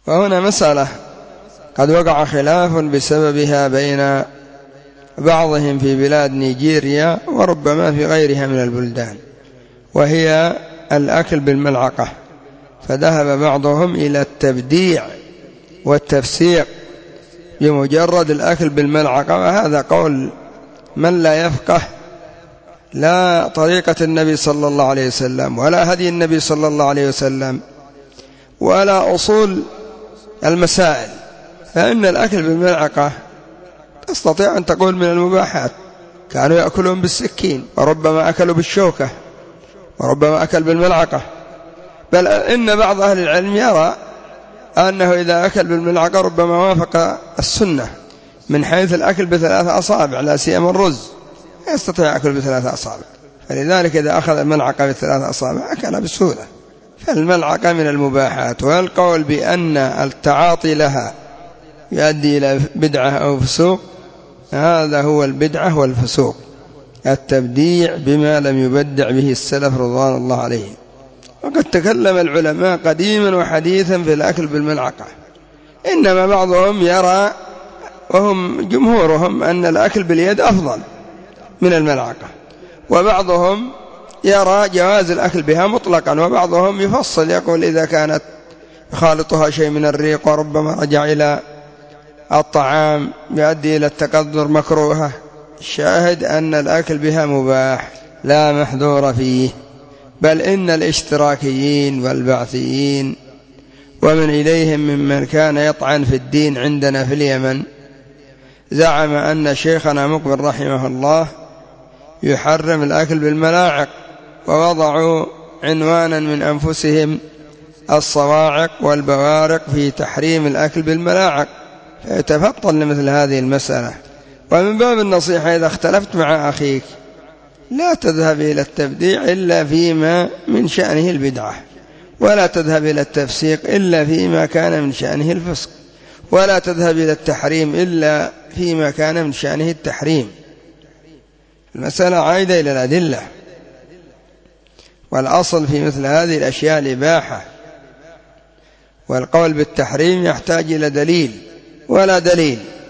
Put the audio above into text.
وهنا مسألة قد وقع خلاف بسببها بين بعضهم في بلاد نيجيريا وربما في غيرها من البلدان، وهي الأكل بالملعقة. فذهب بعضهم إلى التبديع والتفسيق بمجرد الأكل بالملعقة، وهذا قول من لا يفقه لا طريقة النبي صلى الله عليه وسلم ولا هدي النبي صلى الله عليه وسلم ولا أصول المسائل. فإن الأكل بالملعقة تستطيع أن تقول من المباحات، كانوا يأكلون بالسكين وربما أكلوا بالشوكة وربما أكل بالملعقة. بل إن بعض أهل العلم يرى أنه إذا أكل بالملعقة ربما وافق السنة من حيث الأكل بثلاث أصابع، لا سيما الرز يستطيع أكل بثلاث أصابع، فلذلك إذا أخذ الملعقة بثلاث أصابع أكل بسهولة. فالملعقة من المباحات. والقول بأن التعاطي لها يؤدي إلى بدعة أو فسوق، هذا هو البدعة والفسوق، التبديع بما لم يبدع به السلف رضوان الله عليهم. وقد تكلم العلماء قديما وحديثا في الأكل بالملعقة، إنما بعضهم يرى وهم جمهورهم أن الأكل باليد أفضل من الملعقة، وبعضهم يرى جواز الأكل بها مطلقا، وبعضهم يفصل يقول إذا كانت يخالطها شيء من الريق وربما رجع إلى الطعام يؤدي إلى التقذر مكروهة. الشاهد أن الأكل بها مباح لا محذور فيه. بل إن الاشتراكيين والبعثيين ومن إليهم ممن كان يطعن في الدين عندنا في اليمن زعم أن شيخنا مقبل رحمه الله يحرم الأكل بالملاعق، ووضعوا عنوانا من أنفسهم الصواعق والبوارق في تحريم الأكل بالملاعق، فيتفطن لمثل هذه المسألة. ومن باب النصيحة إذا اختلفت مع أخيك لا تذهب إلى التبديع إلا فيما من شأنه البدعة، ولا تذهب إلى التفسيق إلا فيما كان من شأنه الفسق، ولا تذهب إلى التحريم إلا فيما كان من شأنه التحريم. المسألة عائدة إلى الأدلة، والأصل في مثل هذه الأشياء الإباحة، والقول بالتحريم يحتاج إلى دليل، ولا دليل